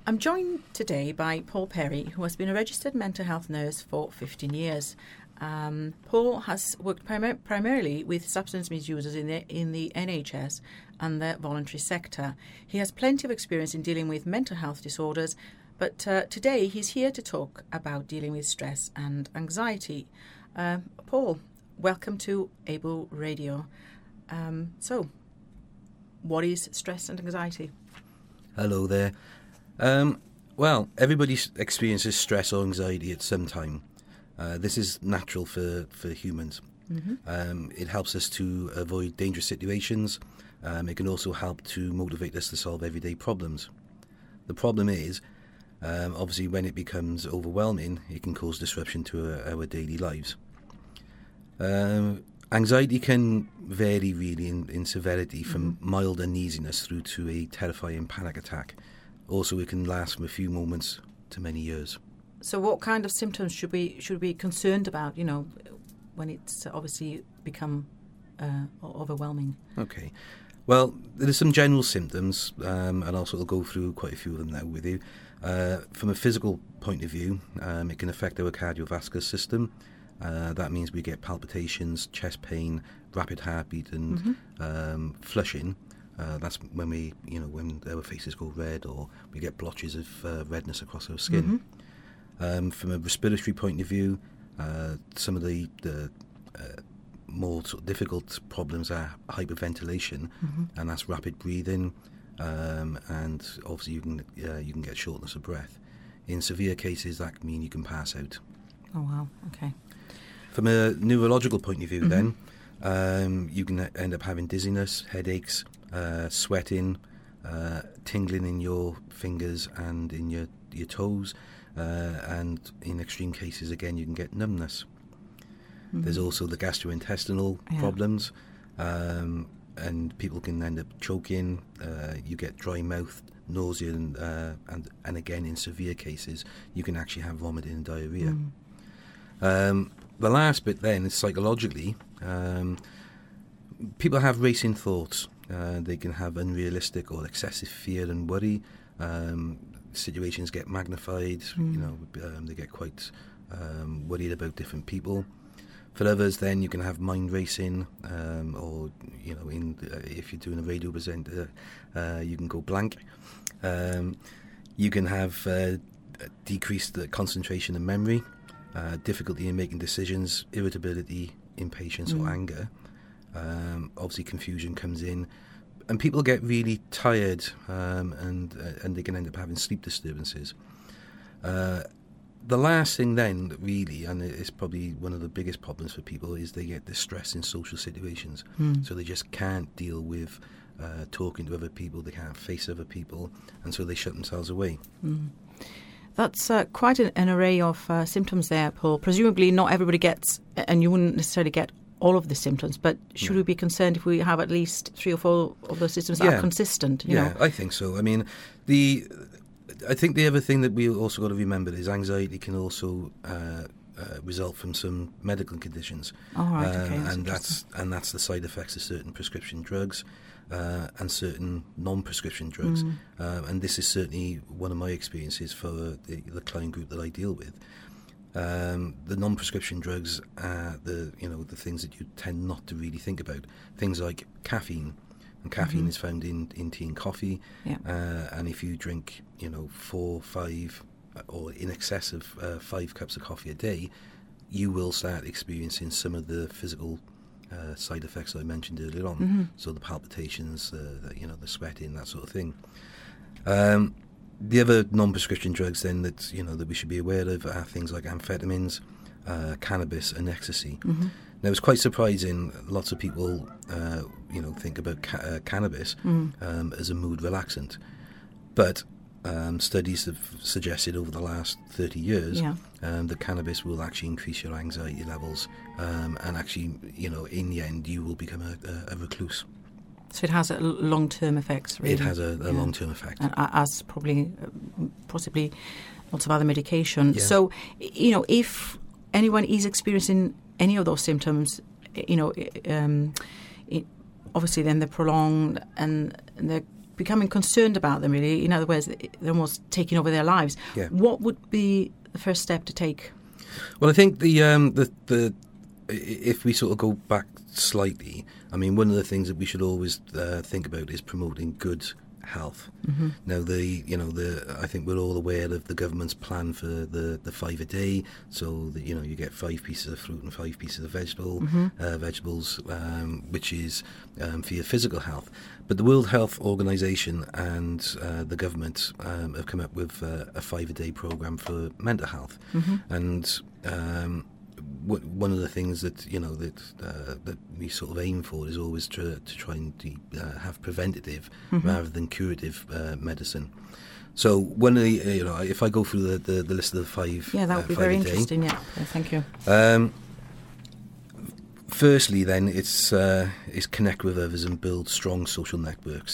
I'm joined today by Paul Perry, who has been a registered mental health nurse for 15 years. Paul has worked primarily with substance misusers in the NHS and the voluntary sector. He has plenty of experience in dealing with mental health disorders, but today he's here to talk about dealing with stress and anxiety. Paul, welcome to Able Radio. So, what is stress and anxiety? Hello there. Well, everybody experiences stress or anxiety at some time. This is natural for humans. Mm-hmm. It helps us to avoid dangerous situations. It can also help to motivate us to solve everyday problems. The problem is, obviously, when it becomes overwhelming, it can cause disruption to our daily lives. Anxiety can vary really in severity from mild uneasiness through to a terrifying panic attack. Also, it can last from a few moments to many years. So what kind of symptoms should we be concerned about, when it's obviously become overwhelming? Okay. Well, there are some general symptoms, and I'll sort of go through quite a few of them now with you. From a physical point of view, it can affect our cardiovascular system. That means we get palpitations, chest pain, rapid heartbeat, and flushing. That's when when our faces go red, or we get blotches of redness across our skin. From a respiratory point of view, some of the more sort of difficult problems are hyperventilation, and that's rapid breathing, and obviously you can get shortness of breath. In severe cases, that can mean you can pass out. Oh wow! Okay. From a neurological point of view, then you can end up having dizziness, headaches, sweating, tingling in your fingers and in your toes, and in extreme cases, again, you can get numbness. There's also the gastrointestinal problems, and people can end up choking. You get dry mouth, nausea, and again, in severe cases, you can actually have vomiting and diarrhea. The last bit then is psychologically. People have racing thoughts. They can have unrealistic or excessive fear and worry. Situations get magnified. They get quite worried about different people. For others, then you can have mind racing, or if you're doing a radio presenter, you can go blank. You can have decreased concentration and memory, difficulty in making decisions, irritability, impatience, or anger. Obviously, confusion comes in, and people get really tired, and they can end up having sleep disturbances. The last thing then, really, and it's probably one of the biggest problems for people, is they get distress in social situations. So they just can't deal with talking to other people, they can't face other people, and so they shut themselves away. That's quite an array of symptoms there, Paul. Presumably not everybody gets, and you wouldn't necessarily get all of the symptoms, but should we be concerned if we have at least 3 or 4 of those symptoms that are consistent? You know? I think so. I mean, I think the other thing that we also got to remember is anxiety can also result from some medical conditions. Oh, right, okay. And that's the side effects of certain prescription drugs and certain non-prescription drugs. And this is certainly one of my experiences for the client group that I deal with. The non-prescription drugs are the things that you tend not to really think about. Things like caffeine. And caffeine is found in tea and coffee. Yeah. And if you drink, 4, 5, or in excess of 5 cups of coffee a day, you will start experiencing some of the physical side effects that I mentioned earlier on. So the palpitations, the sweating, that sort of thing. The other non-prescription drugs then that we should be aware of are things like amphetamines, cannabis, and ecstasy. Now, it's quite surprising. Lots of people, think about cannabis as a mood relaxant, but studies have suggested over the last 30 years that cannabis will actually increase your anxiety levels, and actually, in the end, you will become a recluse. So it has long-term effects, really. It has a long-term effect. And as possibly lots of other medication. Yeah. So, if anyone is experiencing any of those symptoms, obviously then they're prolonged and they're becoming concerned about them, really. In other words, they're almost taking over their lives. Yeah. What would be the first step to take? Well, I think the if we sort of go back slightly, I mean, one of the things that we should always think about is promoting good health. Mm-hmm. Now, I think we're all aware of the government's plan for the 5 a day. So that, you get 5 pieces of fruit and 5 pieces of vegetables, which is for your physical health. But the World Health Organization and the government have come up with a 5 a day program for mental health, and one of the things that that we sort of aim for is always to try and have preventative rather than curative medicine. So one of the if I go through the list of the 5, that would be very interesting. Yeah, thank you. Firstly, then it's connect with others and build strong social networks.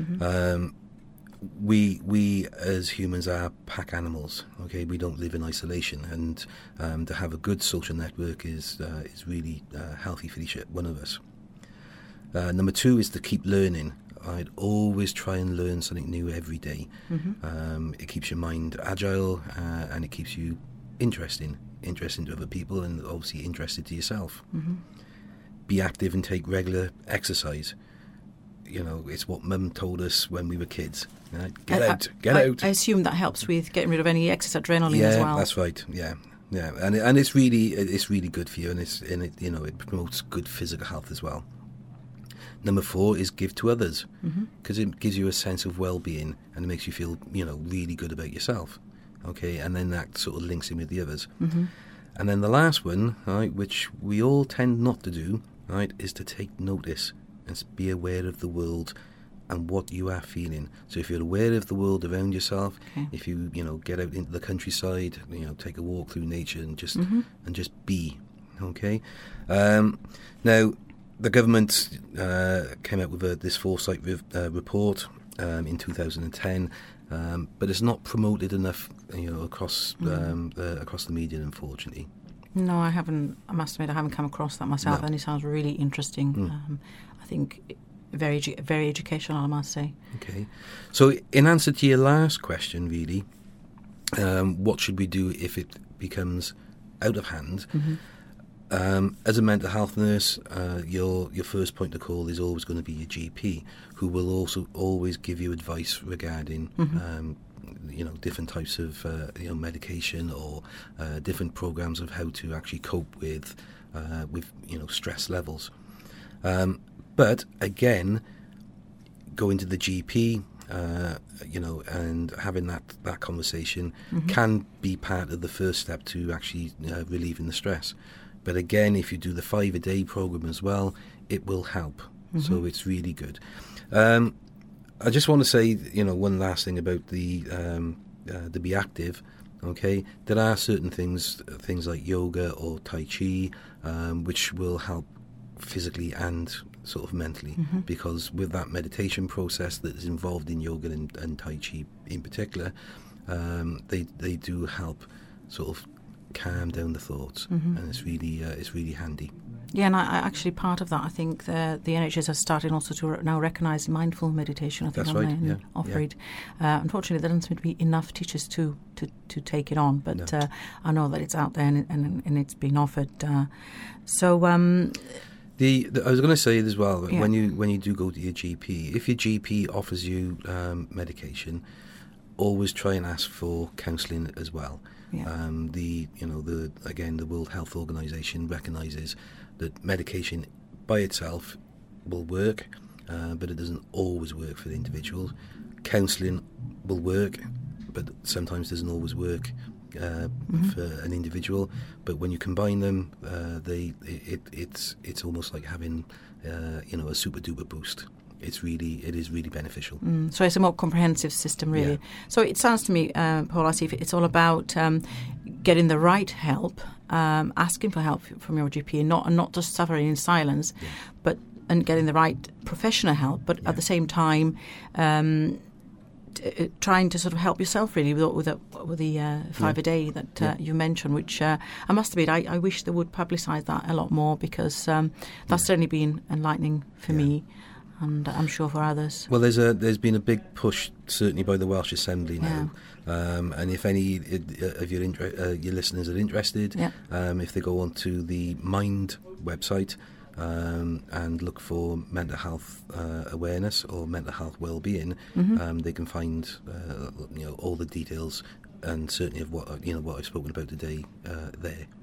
We as humans are pack animals. Okay, we don't live in isolation, and to have a good social network is really healthy for each one of us. Number 2 is to keep learning. I'd always try and learn something new every day. It keeps your mind agile, and it keeps you interesting to other people, and obviously interested to yourself. Be active and take regular exercise. It's what Mum told us when we were kids. Right? Get out. I assume that helps with getting rid of any excess adrenaline as well. Yeah, that's right. Yeah, and it's really good for you, and it promotes good physical health as well. Number 4 is give to others, because it gives you a sense of well-being, and it makes you feel really good about yourself. Okay, and then that sort of links in with the others. And then the last one, right, which we all tend not to do, right, is to take notice and be aware of the world and what you are feeling. So if you're aware of the world around yourself, if you get out into the countryside, take a walk through nature and just be. Okay. Now the government came out with this foresight report in 2010, but it's not promoted enough, across the media, unfortunately. No, I haven't. I must admit, I haven't come across that myself, and it sounds really interesting. I think very educational, I must say. Okay. So in answer to your last question, really, what should we do if it becomes out of hand? As a mental health nurse, your first point of call is always going to be your GP, who will also always give you advice regarding different types of medication, or different programs of how to actually cope with stress levels. But again, going to the GP, and having that conversation can be part of the first step to actually relieving the stress. But again, if you do the 5 a day program as well, it will help. So it's really good. I just want to say, one last thing about the be active. Okay, there are certain things like yoga or Tai Chi, which will help physically and sort of mentally, because with that meditation process that is involved in yoga and Tai Chi in particular, they do help sort of calm down the thoughts, and it's really handy. Yeah, and I actually, part of that, I think the NHS has started also to now recognise mindful meditation. I think that's right. Yeah. Offer it. Unfortunately, there doesn't seem to be enough teachers to take it on, but no. I know that it's out there and it's been offered. I was going to say as well, when you do go to your GP, if your GP offers you medication, always try and ask for counselling as well. Yeah. The World Health Organization recognises that medication by itself will work, but it doesn't always work for the individual. Counselling will work, but sometimes doesn't always work for an individual. But when you combine them, it's almost like having a super duper boost. It is really beneficial. So it's a more comprehensive system, really. Yeah. So it sounds to me, Paul, as if it's all about getting the right help, asking for help from your GP, and not just suffering in silence, but getting the right professional help, but at the same time trying to sort of help yourself, really, with the 5 a day that you mentioned, which I must admit, I wish they would publicise that a lot more, because that's certainly been enlightening for me. and I'm sure for others. Well, there's been a big push, certainly by the Welsh Assembly now, and if any of your listeners are interested, if they go onto the Mind website and look for mental health awareness or mental health well-being, they can find all the details and certainly of what I've spoken about today there.